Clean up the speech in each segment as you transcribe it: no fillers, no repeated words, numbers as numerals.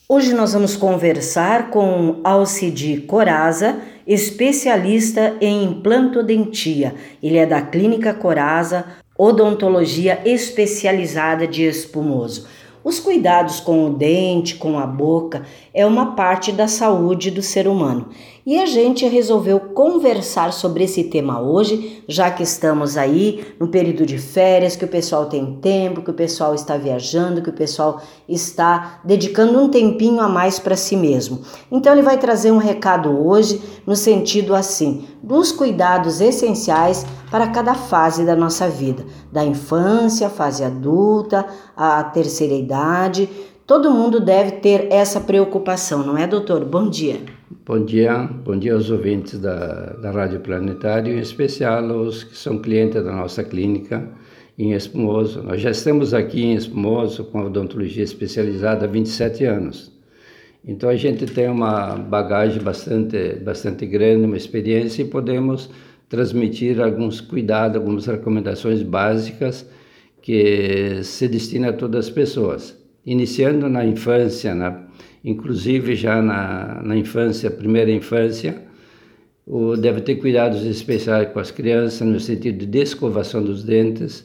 Hoje nós vamos conversar com Alcide Coraza, especialista em implantodontia. Ele é da Clínica Coraza, odontologia especializada de Espumoso. Os cuidados com o dente, com a boca, é uma parte da saúde do ser humano. E a gente resolveu conversar sobre esse tema hoje, já que estamos aí no período de férias, que o pessoal tem tempo, que o pessoal está viajando, que o pessoal está dedicando um tempinho a mais para si mesmo. Então ele vai trazer um recado hoje no sentido assim, dos cuidados essenciais para cada fase da nossa vida, da infância, fase adulta, a terceira idade. Todo mundo deve ter essa preocupação, não é, doutor? Bom dia. Bom dia aos ouvintes da Rádio Planetário, em especial aos que são clientes da nossa clínica em Espumoso. Nós já estamos aqui em Espumoso com odontologia especializada há 27 anos. Então a gente tem uma bagagem bastante grande, uma experiência, e podemos transmitir alguns cuidados, algumas recomendações básicas que se destinam a todas as pessoas. Iniciando na infância, inclusive já na infância, primeira infância, deve ter cuidados especiais com as crianças no sentido de escovação dos dentes.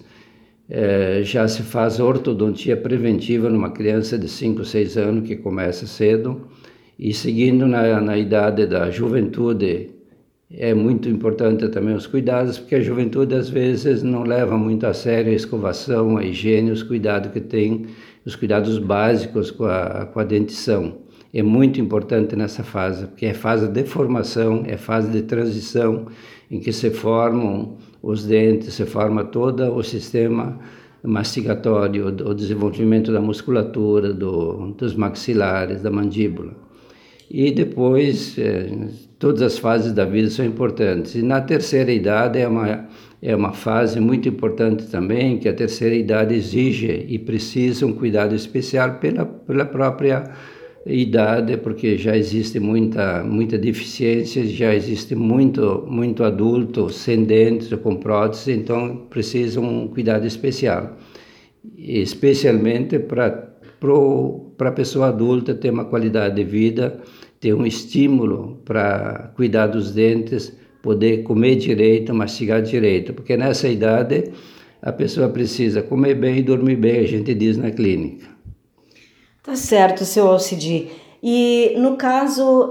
Já se faz ortodontia preventiva numa criança de 5, 6 anos, que começa cedo, e seguindo na idade da juventude, é muito importante também os cuidados, porque a juventude às vezes não leva muito a sério a escovação, a higiene, os cuidados que tem, os cuidados básicos com a dentição. É muito importante nessa fase, porque é fase de formação, é fase de transição, em que se formam os dentes, se forma todo o sistema mastigatório, o desenvolvimento da musculatura, dos maxilares, da mandíbula. E depois, todas as fases da vida são importantes. E na terceira idade é uma fase muito importante também, que a terceira idade exige e precisa um cuidado especial pela própria idade, porque já existe muita deficiência, já existe muito adulto sem dentes ou com prótese, então precisa um cuidado especial, especialmente para a pessoa adulta ter uma qualidade de vida, ter um estímulo para cuidar dos dentes, poder comer direito, mastigar direito, porque nessa idade a pessoa precisa comer bem e dormir bem, a gente diz na clínica. Tá certo, seu Alcide. E no caso,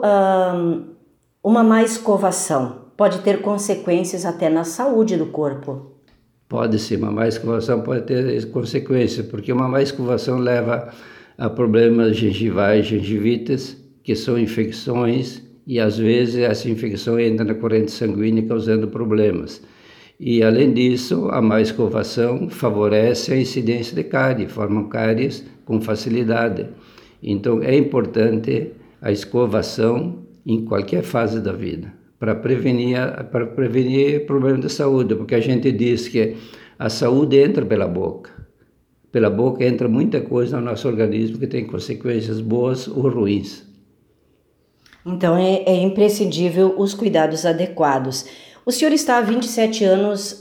uma má escovação pode ter consequências até na saúde do corpo? Pode sim, uma má escovação pode ter consequências, porque uma má escovação leva a problemas gengivais, gengivites, que são infecções, e às vezes essa infecção entra na corrente sanguínea causando problemas. E além disso, a má escovação favorece a incidência de cárie, formam cáries com facilidade. Então é importante a escovação em qualquer fase da vida, para prevenir problemas de saúde, porque a gente diz que a saúde entra pela boca. Pela boca entra muita coisa no nosso organismo que tem consequências boas ou ruins. Então é imprescindível os cuidados adequados. O senhor está há 27 anos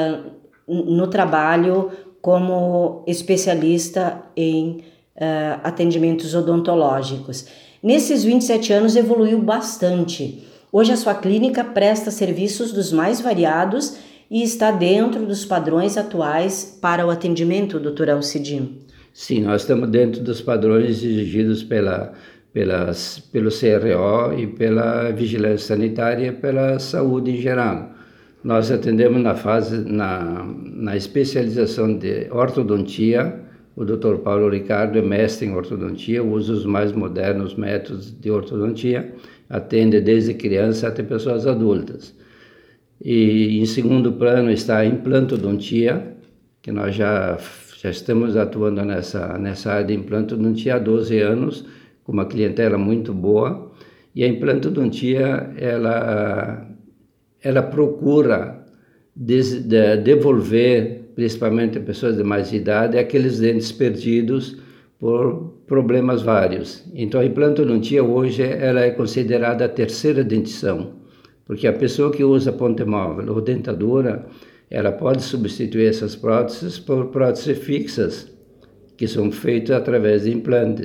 no trabalho como especialista em atendimentos odontológicos. Nesses 27 anos evoluiu bastante. Hoje a sua clínica presta serviços dos mais variados e está dentro dos padrões atuais para o atendimento, doutor Alcide? Sim, nós estamos dentro dos padrões exigidos pelo CRO e pela vigilância sanitária e pela saúde em geral. Nós atendemos na especialização de ortodontia. O Dr. Paulo Ricardo é mestre em ortodontia, usa os mais modernos métodos de ortodontia, atende desde criança até pessoas adultas. E em segundo plano está a implantodontia, que nós já estamos atuando nessa área de implantodontia há 12 anos, com uma clientela muito boa. E a implantodontia, ela procura devolver, principalmente pessoas de mais idade, aqueles dentes perdidos por problemas vários. Então a implantodontia hoje ela é considerada a terceira dentição, porque a pessoa que usa ponte móvel ou dentadura, ela pode substituir essas próteses por próteses fixas, que são feitas através de implantes.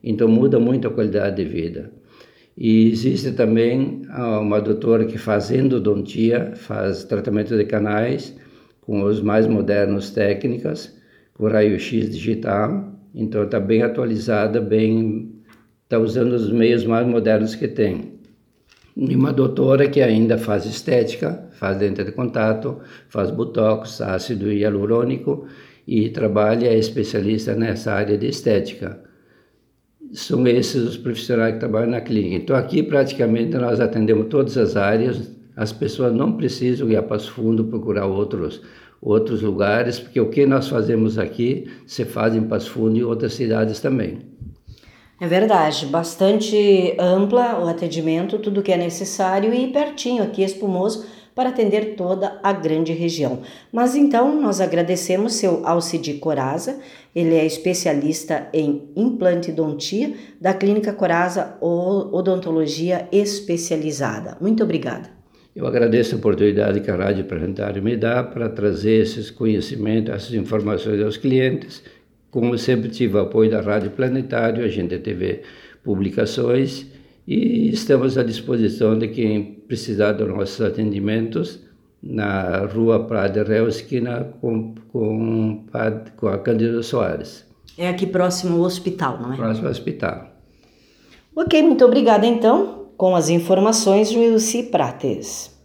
então muda muito a qualidade de vida. E existe também uma doutora que faz endodontia, faz tratamento de canais com os mais modernos técnicas, com raio-x digital, então está bem atualizada, está usando os meios mais modernos que tem. E uma doutora que ainda faz estética, faz lente de contato, faz botox, ácido hialurônico e trabalha, é especialista nessa área de estética. São esses os profissionais que trabalham na clínica. Então aqui praticamente nós atendemos todas as áreas, as pessoas não precisam ir a Passo Fundo procurar outros lugares, porque o que nós fazemos aqui se faz em Passo Fundo e outras cidades também. É verdade, bastante ampla o atendimento, tudo que é necessário e pertinho aqui, Espumoso, para atender toda a grande região. Mas então nós agradecemos seu Alcide Coraza, ele é especialista em implantodontia da Clínica Coraza Odontologia Especializada. Muito obrigada. Eu agradeço a oportunidade que a Rádio Planetário me dá para trazer esses conhecimentos, essas informações aos clientes. Como sempre tive o apoio da Rádio Planetário, a gente teve publicações e estamos à disposição de quem precisar dos nossos atendimentos na Rua Prado Réu, esquina com a Cândido Soares. É aqui próximo ao hospital, não é? Próximo ao hospital. Ok, muito obrigada então. Com as informações, Joilci Prates.